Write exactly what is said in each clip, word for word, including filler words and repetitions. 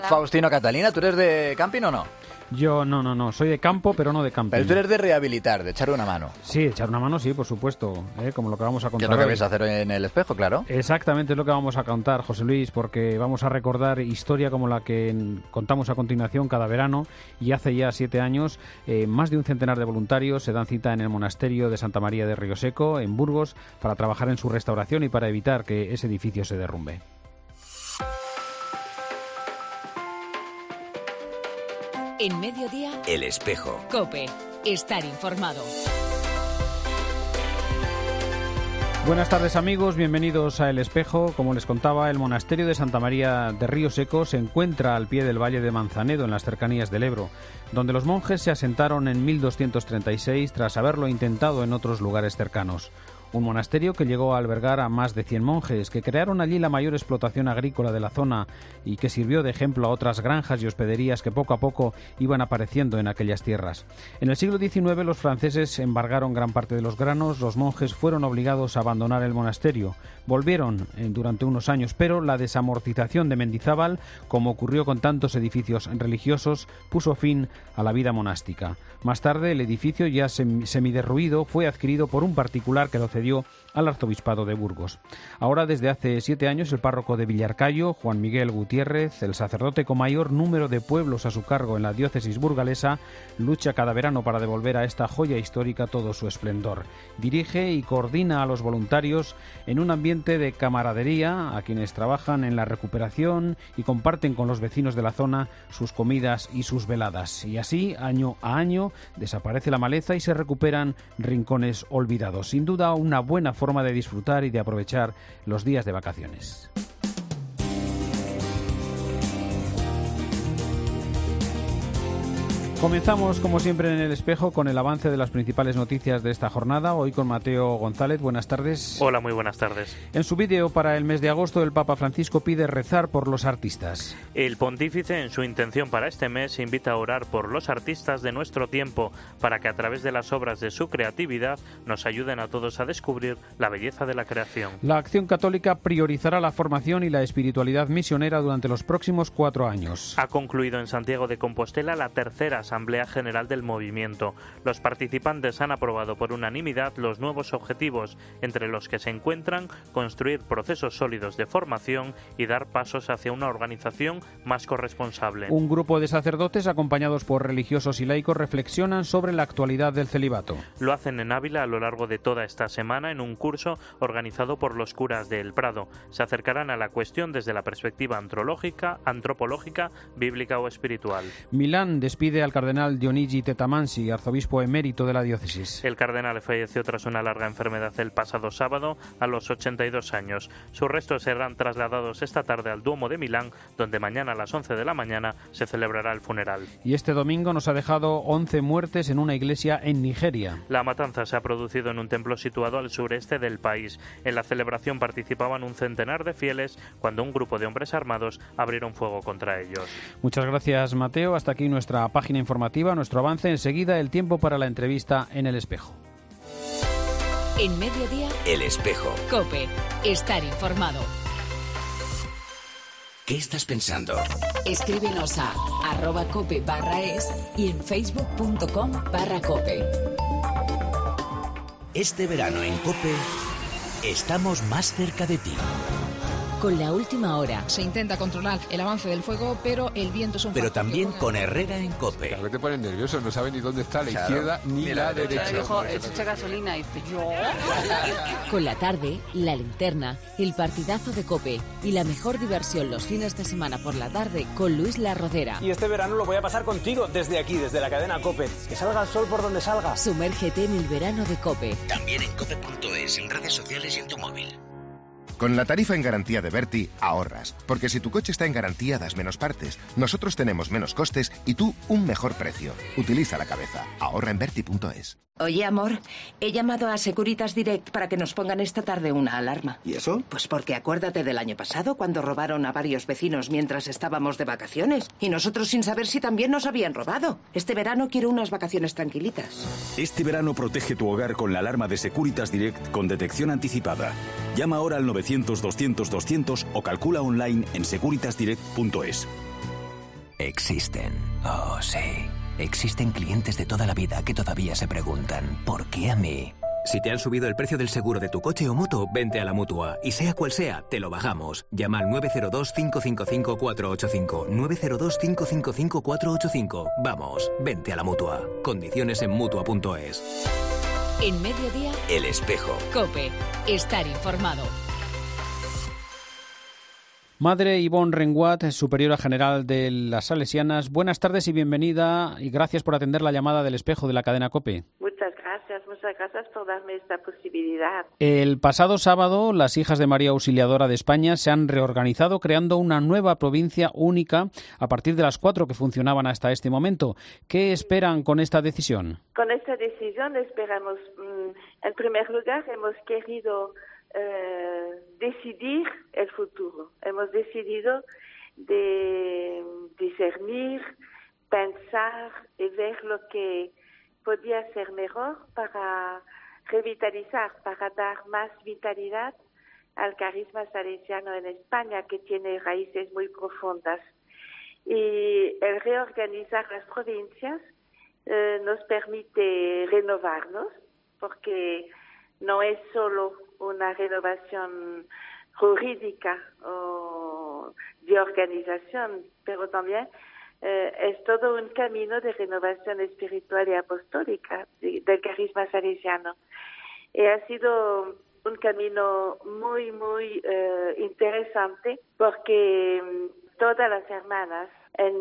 Faustino Catalina, ¿tú eres de camping o no? Yo no, no, no, soy de campo, pero no de camping. Pero tú eres de rehabilitar, de echar una mano. Sí, echar una mano, sí, por supuesto, ¿eh? Como lo que vamos a contar. ¿Qué es lo que hoy. vais a hacer en el espejo, claro? Exactamente, es lo que vamos a contar, José Luis, porque vamos a recordar historia como la que contamos a continuación cada verano, y hace ya siete años eh, más de un centenar de voluntarios se dan cita en el monasterio de Santa María de Río Seco, en Burgos, para trabajar en su restauración y para evitar que ese edificio se derrumbe. En Mediodía, El Espejo. COPE. Estar informado. Buenas tardes, amigos, bienvenidos a El Espejo. Como les contaba, el monasterio de Santa María de Río Seco se encuentra al pie del valle de Manzanedo, en las cercanías del Ebro, donde los monjes se asentaron en mil doscientos treinta y seis tras haberlo intentado en otros lugares cercanos. Un monasterio que llegó a albergar a más de cien monjes, que crearon allí la mayor explotación agrícola de la zona y que sirvió de ejemplo a otras granjas y hospederías que poco a poco iban apareciendo en aquellas tierras. En el siglo diecinueve los franceses embargaron gran parte de los granos, los monjes fueron obligados a abandonar el monasterio. Volvieron eh, durante unos años, pero la desamortización de Mendizábal, como ocurrió con tantos edificios religiosos, puso fin a la vida monástica. Más tarde, el edificio, ya sem- semiderruido, fue adquirido por un particular que lo cedió al arzobispado de Burgos. Ahora, desde hace siete años, el párroco de Villarcayo, Juan Miguel Gutiérrez, el sacerdote con mayor número de pueblos a su cargo en la diócesis burgalesa, lucha cada verano para devolver a esta joya histórica todo su esplendor. Dirige y coordina a los voluntarios en un ambiente de camaradería, a quienes trabajan en la recuperación y comparten con los vecinos de la zona sus comidas y sus veladas. Y así, año a año, desaparece la maleza y se recuperan rincones olvidados. Sin duda, una buena forma de disfrutar y de aprovechar los días de vacaciones. Comenzamos, como siempre, en El Espejo con el avance de las principales noticias de esta jornada. Hoy con Mateo González. Buenas tardes. Hola, muy buenas tardes. En su vídeo para el mes de agosto, el Papa Francisco pide rezar por los artistas. El pontífice, en su intención para este mes, invita a orar por los artistas de nuestro tiempo, para que a través de las obras de su creatividad nos ayuden a todos a descubrir la belleza de la creación. La Acción Católica priorizará la formación y la espiritualidad misionera durante los próximos cuatro años. Ha concluido en Santiago de Compostela la tercera Asamblea General del Movimiento. Los participantes han aprobado por unanimidad los nuevos objetivos, entre los que se encuentran construir procesos sólidos de formación y dar pasos hacia una organización más corresponsable. Un grupo de sacerdotes, acompañados por religiosos y laicos, reflexionan sobre la actualidad del celibato. Lo hacen en Ávila a lo largo de toda esta semana en un curso organizado por los curas de El Prado. Se acercarán a la cuestión desde la perspectiva antropológica, antropológica, bíblica o espiritual. Milán despide al cardenal Dionigi Tetamansi, arzobispo emérito de la diócesis. El cardenal falleció tras una larga enfermedad el pasado sábado a los ochenta y dos años. Sus restos serán trasladados esta tarde al Duomo de Milán, donde mañana a las once de la mañana se celebrará el funeral. Y este domingo nos ha dejado once muertes en una iglesia en Nigeria. La matanza se ha producido en un templo situado al sureste del país. En la celebración participaban un centenar de fieles cuando un grupo de hombres armados abrieron fuego contra ellos. Muchas gracias, Mateo. Hasta aquí nuestra página informativa, nuestro avance. Enseguida el tiempo para la entrevista en El Espejo. En Mediodía, El Espejo. COPE. Estar informado. ¿Qué estás pensando? Escríbenos a arroba cope barra es y en facebook.com barra cope. Este verano en COPE estamos más cerca de ti. Con la última hora. Se intenta controlar el avance del fuego, pero el viento es un Pero factor también que con Herrera en COPE. Claro que te ponen nervioso, no sabes ni dónde está la Claro. izquierda ni, Ni la, la derecha. derecha. Dijo, echa gasolina y dice, yo. Con la tarde, la linterna, el partidazo de COPE y la mejor diversión los fines de semana por la tarde con Luis La Rodera. Y este verano lo voy a pasar contigo desde aquí, desde la cadena COPE. Que salga el sol por donde salga. Sumérgete en el verano de COPE. También en cope punto es, en redes sociales y en tu móvil. Con la tarifa en garantía de Berti, ahorras. Porque si tu coche está en garantía, das menos partes. Nosotros tenemos menos costes y tú un mejor precio. Utiliza la cabeza. Ahorra en berti punto es. Oye, amor, he llamado a Securitas Direct para que nos pongan esta tarde una alarma. ¿Y eso? Pues porque acuérdate del año pasado, cuando robaron a varios vecinos mientras estábamos de vacaciones. Y nosotros sin saber si también nos habían robado. Este verano quiero unas vacaciones tranquilitas. Este verano protege tu hogar con la alarma de Securitas Direct con detección anticipada. Llama ahora al novecientos doscientos doscientos o calcula online en securitas direct punto es. Existen. Oh, sí. Existen clientes de toda la vida que todavía se preguntan, ¿por qué a mí? Si te han subido el precio del seguro de tu coche o moto, vente a la Mutua. Y sea cual sea, te lo bajamos. Llama al nueve cero dos, cinco cinco cinco, cuatro ocho cinco. nueve cero dos, cinco cinco cinco, cuatro ocho cinco. Vamos, vente a la Mutua. Condiciones en Mutua punto es. En Mediodía, El Espejo. COPE. Estar informado. Madre Ivonne Renguat, superiora general de las Salesianas, buenas tardes y bienvenida y gracias por atender la llamada del Espejo de la cadena COPE. Muchas gracias, muchas gracias por darme esta posibilidad. El pasado sábado, las Hijas de María Auxiliadora de España se han reorganizado creando una nueva provincia única a partir de las cuatro que funcionaban hasta este momento. ¿Qué esperan con esta decisión? Con esta decisión esperamos, en primer lugar, hemos querido Uh, decidir el futuro. Hemos decidido de discernir, pensar y ver lo que podía ser mejor para revitalizar, para dar más vitalidad al carisma salesiano en España, que tiene raíces muy profundas. Y el reorganizar las provincias uh, nos permite renovarnos, porque no es solo una renovación jurídica o de organización, pero también eh, es todo un camino de renovación espiritual y apostólica de, del carisma salesiano. Y ha sido un camino muy, muy eh, interesante porque todas las hermanas en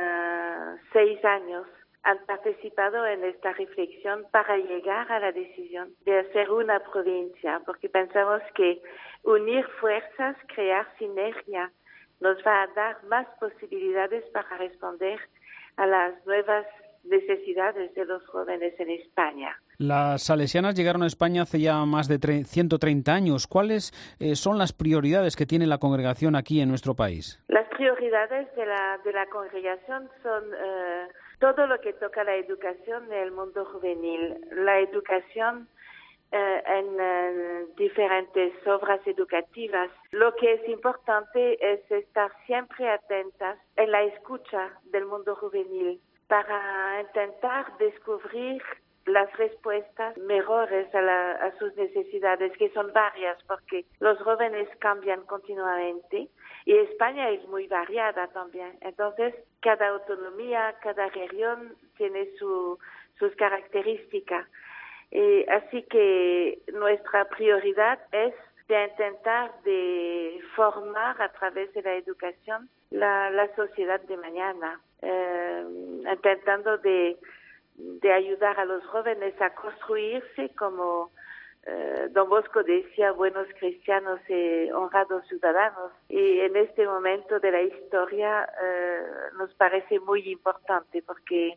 uh, seis años han participado en esta reflexión para llegar a la decisión de hacer una provincia, porque pensamos que unir fuerzas, crear sinergia, nos va a dar más posibilidades para responder a las nuevas necesidades de los jóvenes en España. Las salesianas llegaron a España hace ya más de ciento treinta años. ¿Cuáles eh, son las prioridades que tiene la congregación aquí en nuestro país? Las prioridades de la, de la congregación son uh, todo lo que toca la educación en el mundo juvenil. La educación uh, en uh, diferentes obras educativas. Lo que es importante es estar siempre atentas en la escucha del mundo juvenil para intentar descubrir las respuestas mejores a, la, a sus necesidades, que son varias, porque los jóvenes cambian continuamente y España es muy variada también. Entonces, cada autonomía, cada región tiene su, sus características. Y así que nuestra prioridad es de intentar de formar a través de la educación la, la sociedad de mañana, eh, intentando de de ayudar a los jóvenes a construirse como eh, Don Bosco decía, buenos cristianos y honrados ciudadanos. Y en este momento de la historia eh, nos parece muy importante porque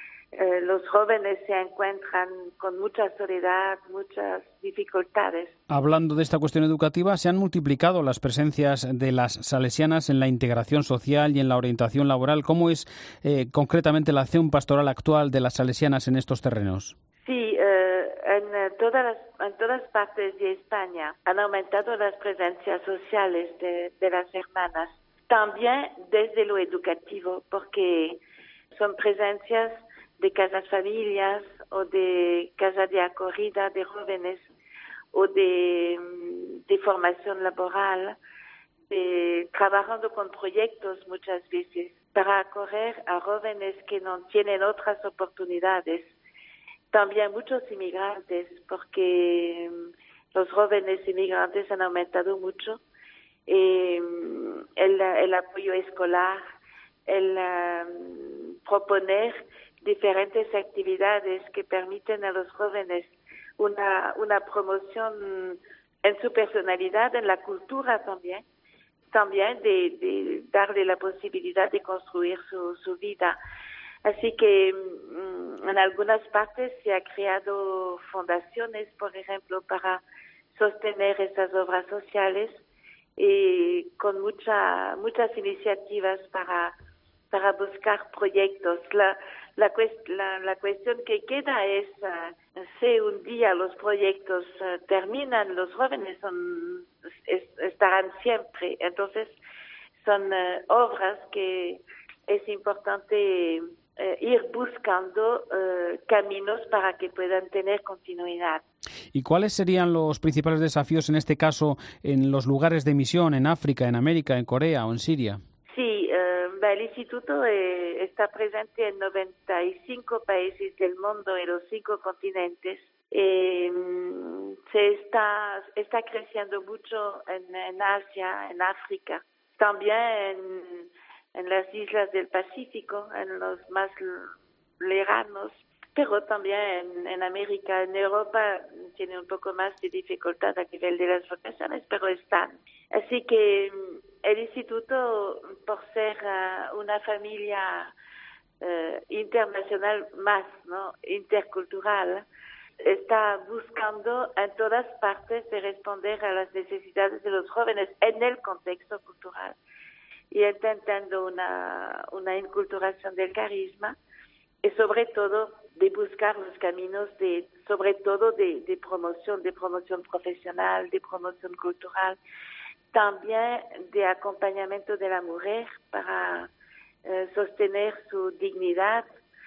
eh, los jóvenes se encuentran con mucha soledad, muchas dificultades. Hablando de esta cuestión educativa, se han multiplicado las presencias de las salesianas en la integración social y en la orientación laboral. ¿Cómo es eh, concretamente la acción pastoral actual de las salesianas en estos terrenos? Sí, eh, en, eh, todas las, en todas partes de España han aumentado las presencias sociales de, de las hermanas. También desde lo educativo, porque son presencias de casas familias o de casas de acogida de jóvenes o de, de formación laboral, de, trabajando con proyectos muchas veces para acoger a jóvenes que no tienen otras oportunidades. También muchos inmigrantes, porque los jóvenes inmigrantes han aumentado mucho. Eh, el, el apoyo escolar, el um, proponer diferentes actividades que permiten a los jóvenes una, una promoción en su personalidad, en la cultura también, también de, de darle la posibilidad de construir su, su vida. Así que mm, en algunas partes se ha creado fundaciones, por ejemplo, para sostener esas obras sociales y con mucha, muchas iniciativas para, para buscar proyectos. La, La, cuest- la, la cuestión que queda es uh, si un día los proyectos uh, terminan, los jóvenes son, es, estarán siempre. Entonces, son uh, obras que es importante eh, ir buscando eh, caminos para que puedan tener continuidad. ¿Y cuáles serían los principales desafíos en este caso en los lugares de misión, en África, en América, en Corea o en Siria? Sí, eh, el Instituto eh, está presente en noventa y cinco países del mundo y los cinco continentes. Eh, se está, está creciendo mucho en, en Asia, en África, también en, en las islas del Pacífico, en los más lejanos, pero también en, en América. En Europa tiene un poco más de dificultad a nivel de las vocaciones, pero están. Así que el Instituto, por ser uh, una familia uh, internacional más, ¿no?, intercultural, está buscando en todas partes de responder a las necesidades de los jóvenes en el contexto cultural y intentando una, una inculturación del carisma y sobre todo de buscar los caminos de, sobre todo de, de promoción, de promoción profesional, de promoción cultural, también de acompañamiento de la mujer para eh, sostener su dignidad,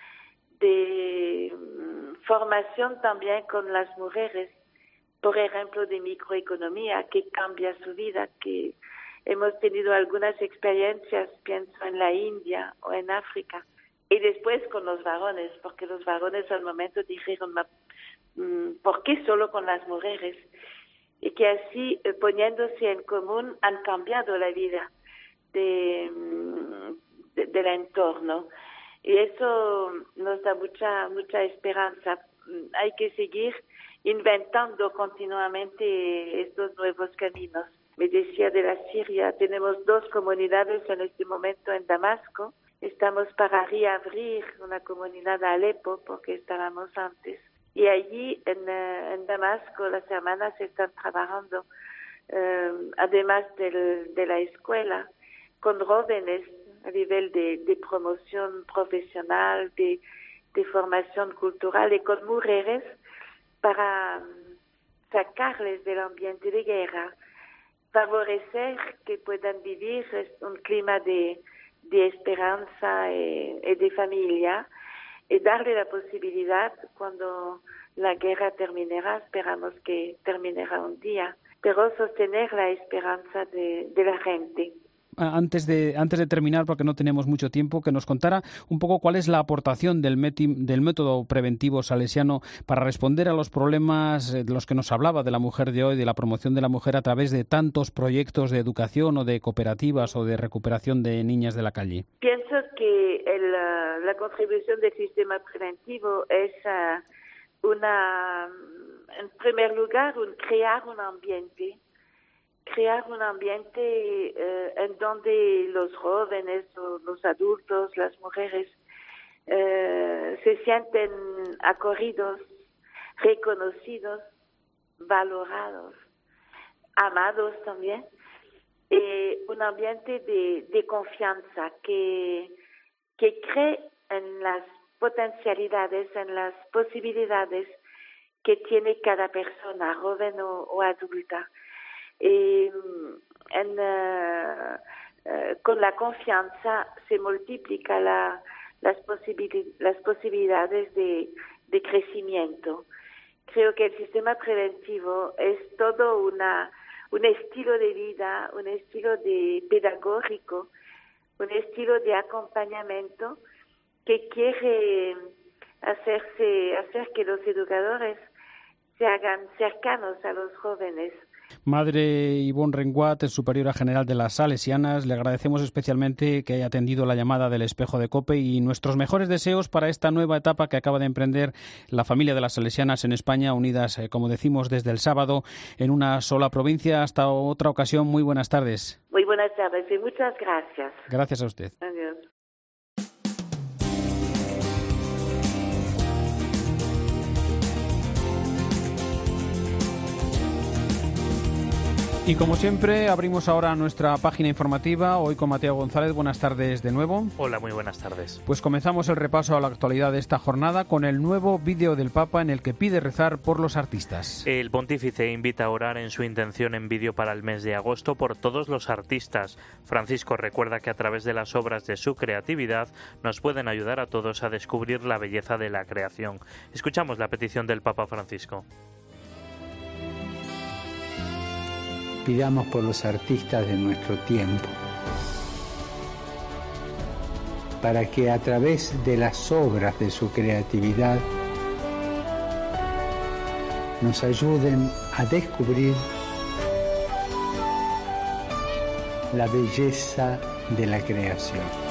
de um, formación también con las mujeres, por ejemplo, de microeconomía que cambia su vida, que hemos tenido algunas experiencias, pienso en la India o en África, y después con los varones, porque los varones al momento dijeron, ¿por qué solo con las mujeres? Y que así, eh, poniéndose en común, han cambiado la vida de, de, del entorno. Y eso nos da mucha mucha esperanza. Hay que seguir inventando continuamente estos nuevos caminos. Me decía de la Siria, tenemos dos comunidades en este momento en Damasco. Estamos para reabrir una comunidad a Alepo, porque estábamos antes. Y allí, en, en Damasco, las hermanas están trabajando, eh, además del, de la escuela, con jóvenes a nivel de, de promoción profesional, de, de formación cultural y con mujeres para sacarles del ambiente de guerra, favorecer que puedan vivir un clima de, de esperanza y, y de familia, y darle la posibilidad, cuando la guerra terminará, esperamos que terminará un día, pero sostener la esperanza de, de la gente. Antes de, antes de terminar, porque no tenemos mucho tiempo, que nos contara un poco cuál es la aportación del, meti, del método preventivo salesiano para responder a los problemas de los que nos hablaba de la mujer de hoy, de la promoción de la mujer a través de tantos proyectos de educación o de cooperativas o de recuperación de niñas de la calle. Pienso que el, la contribución del sistema preventivo es uh, una, en primer lugar, un, crear un ambiente crear un ambiente eh, en donde los jóvenes, o los adultos, las mujeres eh, se sienten acogidos, reconocidos, valorados, amados también. Eh, un ambiente de, de confianza que, que cree en las potencialidades, en las posibilidades que tiene cada persona, joven o, o adulta. Y en, uh, uh, con la confianza se multiplica la, las, posibil- las posibilidades de, de crecimiento. Creo que el sistema preventivo es todo una, un estilo de vida, un estilo de pedagógico, un estilo de acompañamiento que quiere hacerse, hacer que los educadores se hagan cercanos a los jóvenes. Madre Ivonne Renguat, superiora general de las Salesianas, le agradecemos especialmente que haya atendido la llamada del Espejo de COPE y nuestros mejores deseos para esta nueva etapa que acaba de emprender la familia de las Salesianas en España, unidas, eh, como decimos, desde el sábado en una sola provincia. Hasta otra ocasión, muy buenas tardes. Muy buenas tardes y muchas gracias. Gracias a usted. Adiós. Y como siempre, abrimos ahora nuestra página informativa, hoy con Mateo González. Buenas tardes de nuevo. Hola, muy buenas tardes. Pues comenzamos el repaso a la actualidad de esta jornada con el nuevo vídeo del Papa en el que pide rezar por los artistas. El pontífice invita a orar en su intención en vídeo para el mes de agosto por todos los artistas. Francisco recuerda que a través de las obras de su creatividad nos pueden ayudar a todos a descubrir la belleza de la creación. Escuchamos la petición del Papa Francisco. Pidamos por los artistas de nuestro tiempo, para que a través de las obras de su creatividad nos ayuden a descubrir la belleza de la creación.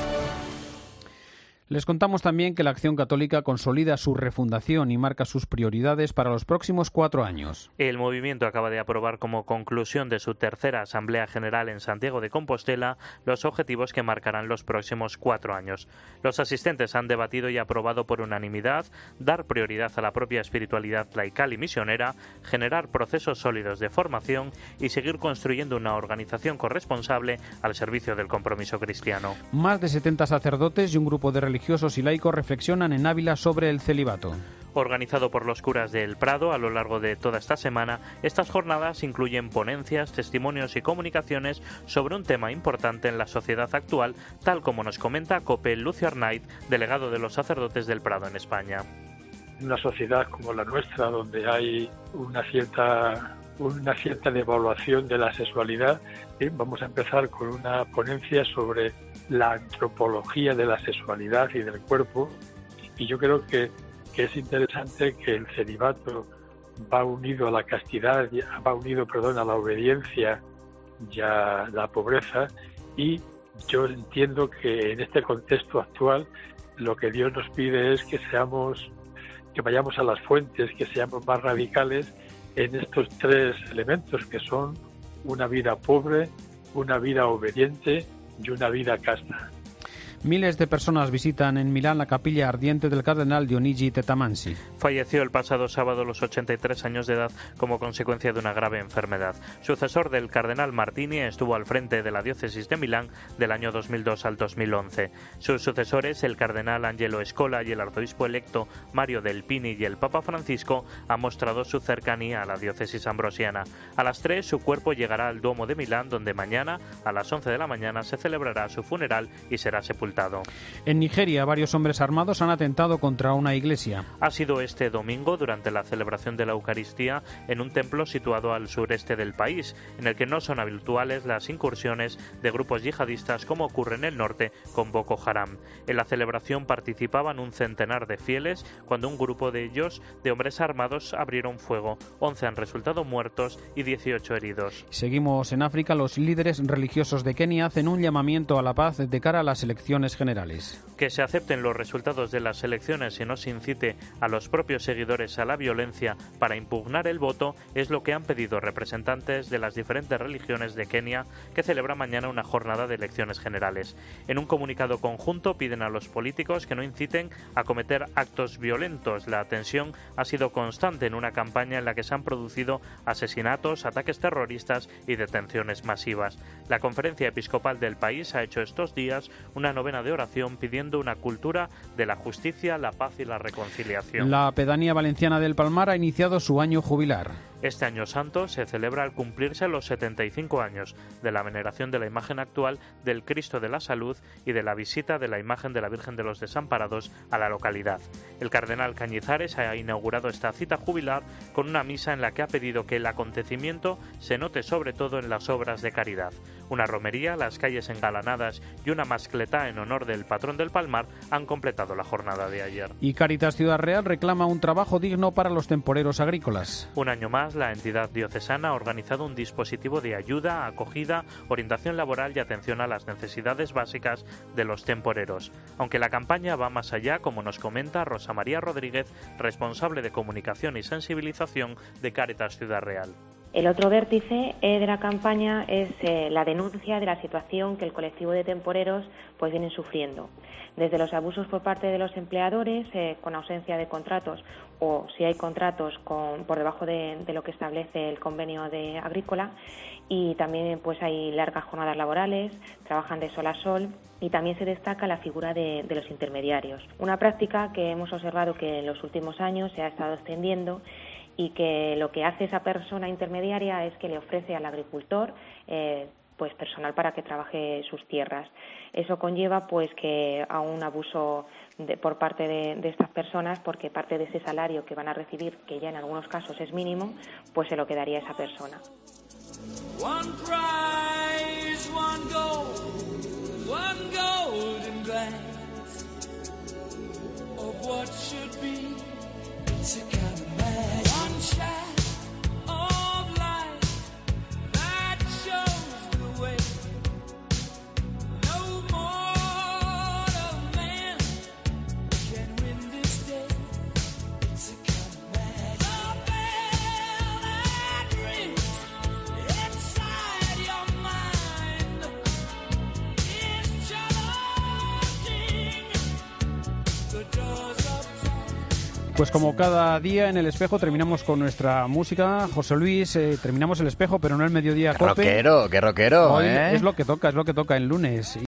Les contamos también que la Acción Católica consolida su refundación y marca sus prioridades para los próximos cuatro años. El movimiento acaba de aprobar como conclusión de su tercera Asamblea General en Santiago de Compostela los objetivos que marcarán los próximos cuatro años. Los asistentes han debatido y aprobado por unanimidad dar prioridad a la propia espiritualidad laical y misionera, generar procesos sólidos de formación y seguir construyendo una organización corresponsable al servicio del compromiso cristiano. Más de setenta sacerdotes y un grupo de religiosos y laicos reflexionan en Ávila sobre el celibato. Organizado por los curas del Prado a lo largo de toda esta semana, estas jornadas incluyen ponencias, testimonios y comunicaciones sobre un tema importante en la sociedad actual, tal como nos comenta COPE Lucio Arnaiz, delegado de los sacerdotes del Prado en España. Una sociedad como la nuestra, donde hay una cierta una cierta devaluación de la sexualidad, ¿sí? Vamos a empezar con una ponencia sobre la antropología de la sexualidad y del cuerpo, y yo creo que, que es interesante que el celibato va unido a la castidad, va unido, perdón, a la obediencia y a la pobreza, y yo entiendo que en este contexto actual lo que Dios nos pide es que seamos, que vayamos a las fuentes, que seamos más radicales en estos tres elementos, que son una vida pobre, una vida obediente y una vida casta. Miles de personas visitan en Milán la capilla ardiente del cardenal Dionigi Tetamansi. Falleció el pasado sábado a los ochenta y tres años de edad como consecuencia de una grave enfermedad. Sucesor del cardenal Martini estuvo al frente de la diócesis de Milán del año dos mil dos al dos mil once. Sus sucesores, el cardenal Angelo Scola y el arzobispo electo Mario Del Pini y el Papa Francisco, han mostrado su cercanía a la diócesis ambrosiana. A las tres su cuerpo llegará al Duomo de Milán, donde mañana a las once de la mañana se celebrará su funeral y será sepultado. En Nigeria, varios hombres armados han atentado contra una iglesia. Ha sido este domingo durante la celebración de la Eucaristía en un templo situado al sureste del país, en el que no son habituales las incursiones de grupos yihadistas como ocurre en el norte con Boko Haram. En la celebración participaban un centenar de fieles cuando un grupo de ellos, de hombres armados, abrieron fuego. once han resultado muertos y dieciocho heridos. Seguimos en África. Los líderes religiosos de Kenia hacen un llamamiento a la paz de cara a las elecciones generales. Que se acepten los resultados de las elecciones y no se incite a los propios seguidores a la violencia para impugnar el voto es lo que han pedido representantes de las diferentes religiones de Kenia, que celebra mañana una jornada de elecciones generales. En un comunicado conjunto piden a los políticos que no inciten a cometer actos violentos. La tensión ha sido constante en una campaña en la que se han producido asesinatos, ataques terroristas y detenciones masivas. La Conferencia Episcopal del país ha hecho estos días una novena de oración pidiendo una cultura de la justicia, la paz y la reconciliación. La pedanía valenciana del Palmar ha iniciado su año jubilar. Este año santo se celebra al cumplirse los setenta y cinco años de la veneración de la imagen actual del Cristo de la Salud y de la visita de la imagen de la Virgen de los Desamparados a la localidad. El cardenal Cañizares ha inaugurado esta cita jubilar con una misa en la que ha pedido que el acontecimiento se note sobre todo en las obras de caridad. Una romería, las calles engalanadas y una mascletá en honor del patrón del Palmar han completado la jornada de ayer. Y Cáritas Ciudad Real reclama un trabajo digno para los temporeros agrícolas. Un año más, la entidad diocesana ha organizado un dispositivo de ayuda, acogida, orientación laboral y atención a las necesidades básicas de los temporeros. Aunque la campaña va más allá, como nos comenta Rosa María Rodríguez, responsable de comunicación y sensibilización de Cáritas Ciudad Real. El otro vértice eh, de la campaña es eh, la denuncia de la situación que el colectivo de temporeros pues vienen sufriendo. Desde los abusos por parte de los empleadores, eh, con ausencia de contratos, o si hay contratos con, por debajo de, de lo que establece el convenio de agrícola, y también pues hay largas jornadas laborales, trabajan de sol a sol, y también se destaca la figura de, de los intermediarios. Una práctica que hemos observado que en los últimos años se ha estado extendiendo, y que lo que hace esa persona intermediaria es que le ofrece al agricultor eh, pues personal para que trabaje sus tierras. Eso conlleva pues que a un abuso de, por parte de, de estas personas, porque parte de ese salario que van a recibir, que ya en algunos casos es mínimo, pues se lo quedaría esa persona. One prize, one gold, one golden glance of what should be to come back. One shot of light that shows the way. No mortal man can win this day to come back. The bell that rings inside your mind is challenging the doors of time. Pues como cada día en El Espejo terminamos con nuestra música. José Luis, eh, terminamos El Espejo, pero no el Mediodía Cope. Rockero, qué rockero, Hoy ¿eh? es lo que toca, es lo que toca el lunes.